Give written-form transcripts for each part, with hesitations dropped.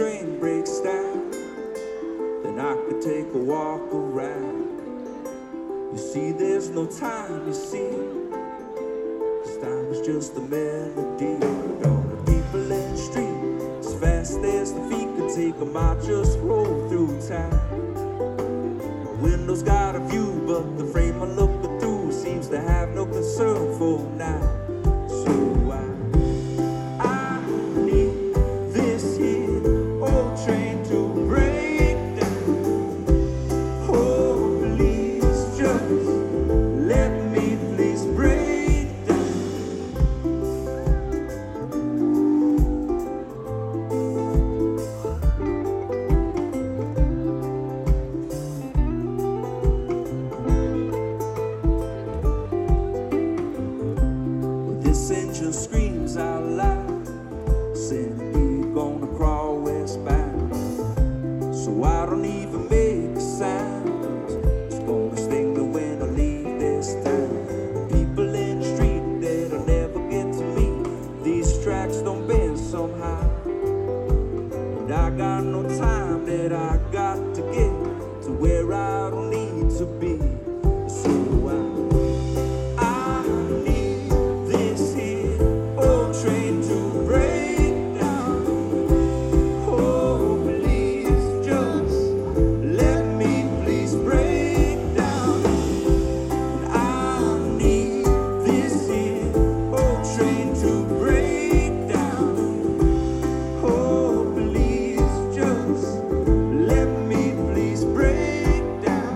train breaks down, then I could take a walk around. You see, there's no time, you see, 'cause time is just a melody. All the people in the street, as fast as the feet could take them, I just roll through town. My window's got a view, but the frame I'm looking through seems to have no concern for now. So I need this here old train to break down. Oh, please just let me please break down. This engine screams out loud, saying we're gonna crawl westbound. So I don't even make a sound, 'cause it's gonna sting me when I leave this town. People in the street that'll never get to me, these tracks don't bend somehow. And I got no time that I got to get to where I don't need to be. So I need this here old train to break down. Oh, please just let me please break down. And I need this here old train to break down. Oh, please just let me please break down.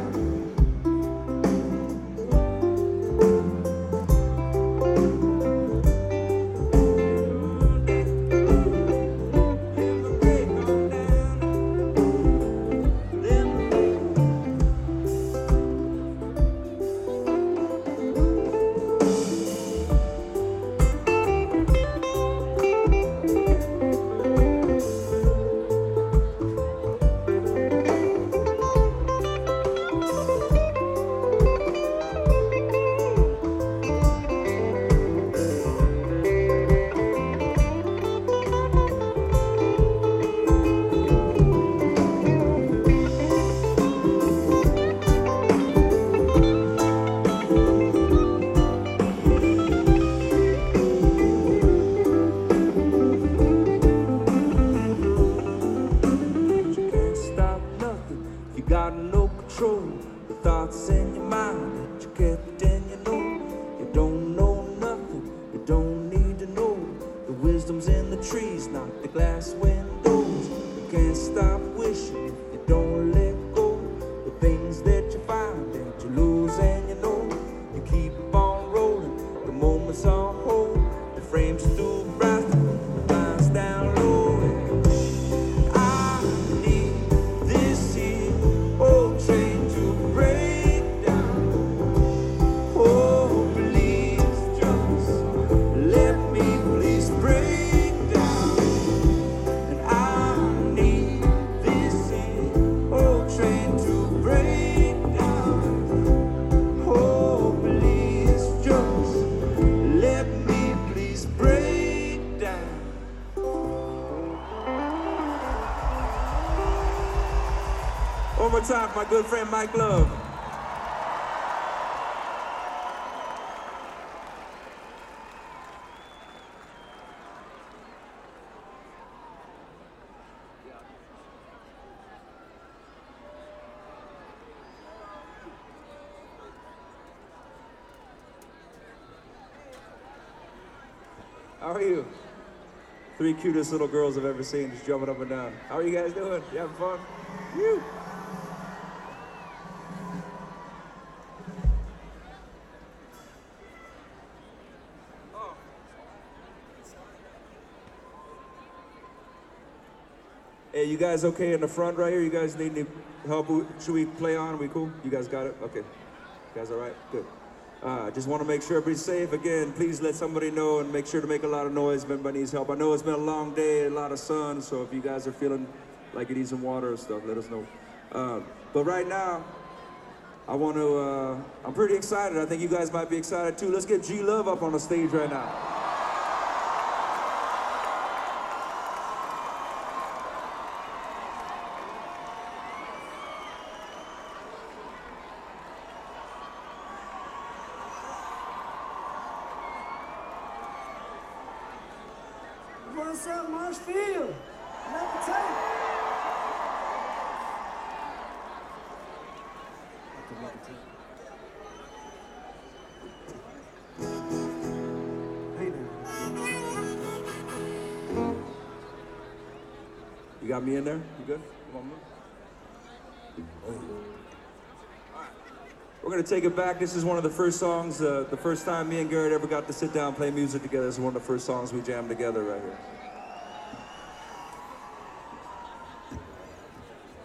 You can't stop nothing, you got no control. The thoughts in your mind that you kept in your know. You don't know nothing, you don't need to know. The wisdom's in the trees, not the glass windows. You can't stop wishing if you don't let go. The things that you find that you lose and you know. You keep on rolling, the moments on hold. The frames too bright, the lines down low. I need this here old train to break down. Oh, please just let me please break down. And I need this here old train to break down. Oh, please just let me please break down. One more time, my good friend Mike Love. How are you? Three cutest little girls I've ever seen just jumping up and down. How are you guys doing? You having fun? Woo! Hey, you guys okay in the front right here? You guys need any help? Should we play on? We cool? You guys got it? Okay. You guys all right? Good. Just want to make sure everybody's safe. Again, please let somebody know and make sure to make a lot of noise if anybody needs help. I know it's been a long day, a lot of sun, so if you guys are feeling like you need some water or stuff, let us know. But right now, I want to, I'm pretty excited. I think you guys might be excited too. Let's get G Love up on the stage right now. What's up, Marshfield? Another tape. Hey now. You got me in there? You good? Come on, man. We're gonna take it back. This is one of the first songs, the first time me and Garrett ever got to sit down and play music together. This is one of the first songs we jammed together right here.